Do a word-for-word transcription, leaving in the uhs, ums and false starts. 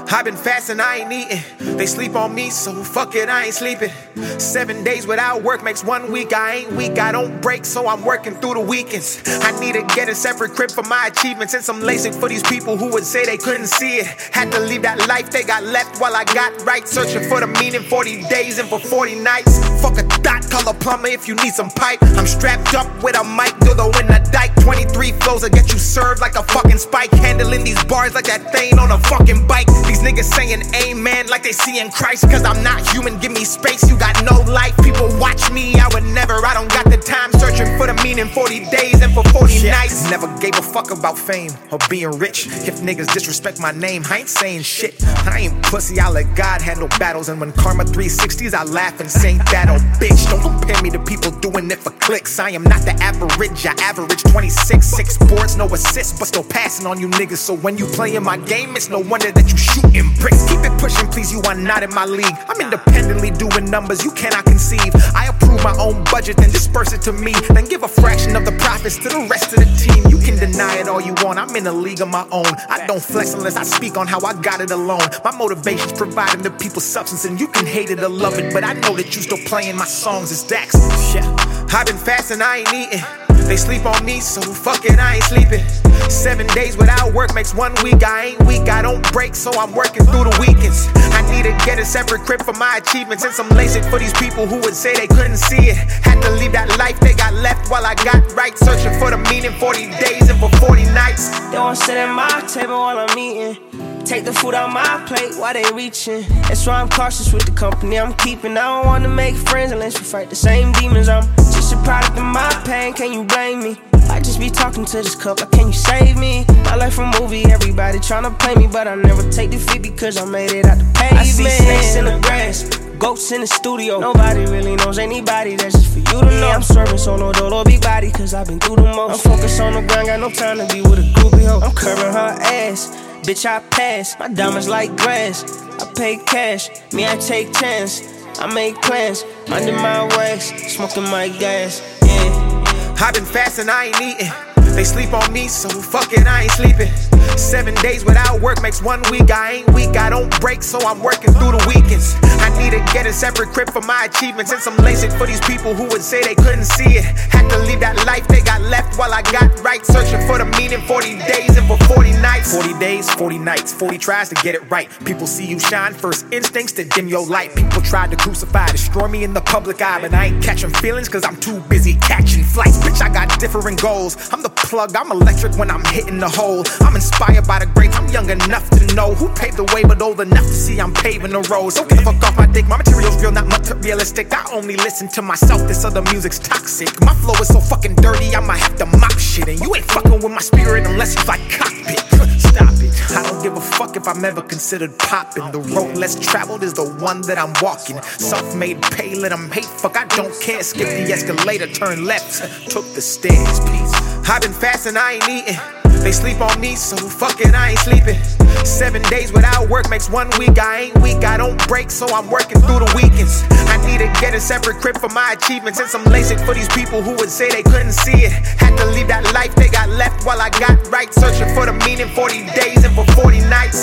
I've been fasting, I ain't eating. They sleep on me, so fuck it, I ain't sleeping. Seven days without work makes one week. I ain't weak, I don't break, so I'm working through the weekends. I need to get a separate crib for my achievements and some LASIK for these people who would say they couldn't see it. Had to leave that life they got left while I got right. Searching for the meaning, forty days and for forty nights. Fuck a dot, call a plumber if you need some pipe. I'm strapped up with a mic, dildo in the dike. twenty-three flows that get you served like a fucking spike. Handling these bars like that thing on a fucking bike. These niggas saying amen like they seeing Christ. Cause I'm not human, give me space, you got no life. People watch me, I would never, I don't got the time. Searching for the meaning, forty days and for forty yeah. nights. Never gave a fuck about fame or being rich. If niggas disrespect my name, I ain't saying shit. I ain't pussy, I let God handle battles. And when Karma three sixties, I laugh and say that oh bitch. Don't compare me to people doing it for clicks. I am not the average, I average twenty-six. Six boards, no assists, but still passing on you niggas. So when you playing my game, it's no wonder that you shooting bricks. Keep it pushing, please, you are not in my league. I'm independently doing numbers you cannot conceive. I approve my own budget, then disperse it to me. Then give a fraction of the profits to the rest of the team. You can deny it all you want, I'm in a league of my own. I don't flex unless I speak on how I got it alone. My motivation's providing the people substance, and you can hate it or love it, but I know that you still playing my songs as Dax. Yeah. I've been fasting, I ain't eating. They sleep on me, so fuck it, I ain't sleeping. Seven days without work makes one week. I ain't weak, I don't break, so I'm working through the weekends. I need to get a separate crib for my achievements and some LASIK for these people who would say they couldn't see it. Had to leave that life they got left while I got right. Searching for the meaning, forty days and for forty nights. They won't sit at my table while I'm eating. Take the food out my plate while they reaching. That's why I'm cautious with the company I'm keeping. I don't wanna make friends unless we fight the same demons. I'm just a product of my pain, can you blame me? I just be talking to this cup, like can you save me? My life a movie, everybody tryna play me, but I never take defeat because I made it out the pavement. I see snakes in the grass, ghosts in the studio. Nobody really knows anybody, that's just for you to know. I'm serving solo dolo, big body, cause I've been through the most. I'm focused on the grind, got no time to be with a groupie hoe. I'm curving her ass, bitch I pass. My diamonds like grass, I pay cash. Me I take chance, I make plans. Minding my wax, smoking my gas, yeah. I've been fasting, I ain't eating. They sleep on me, so fuck it, I ain't sleeping. Seven days without work makes one week. I ain't weak, I don't break, so I'm working through the weekends. I need to get a separate crib for my achievements and some LASIK for these people who would say they couldn't see it. Had to leave that life they got left while I got right. Searching for the meaning, forty days and for forty nights. Forty days, forty nights, forty tries to get it right. People see you shine, first instincts to dim your light. People tried to crucify, destroy me in the public eye, but I ain't catching feelings cause I'm too busy catching flights. Bitch, I got different goals. I'm the plug, I'm electric when I'm hitting the hole. I'm inspired by the greats, I'm young enough to know who paved the way, but old enough to see I'm paving the road. So get the fuck off my dick, my material's real, not materialistic. I only listen to myself, this other music's toxic. My flow is so fucking dirty, I might have to mop shit. And you ain't fucking with my spirit unless you like cockpit. Stop it, I don't give a fuck if I'm ever considered popping. The road less traveled is the one that I'm walking. Self-made pay, let them hate, fuck I don't care. Skip the escalator, turn left, took the stairs, please. I've been fasting, I ain't eating. They sleep on me, so fuck it, I ain't sleeping. Seven days without work makes one week. I ain't weak, I don't break, so I'm working through the weekends. I need to get a separate crib for my achievements and some LASIK for these people who would say they couldn't see it. Had to leave that life they got left while I got right. Searching for the meaning, forty days and for forty nights.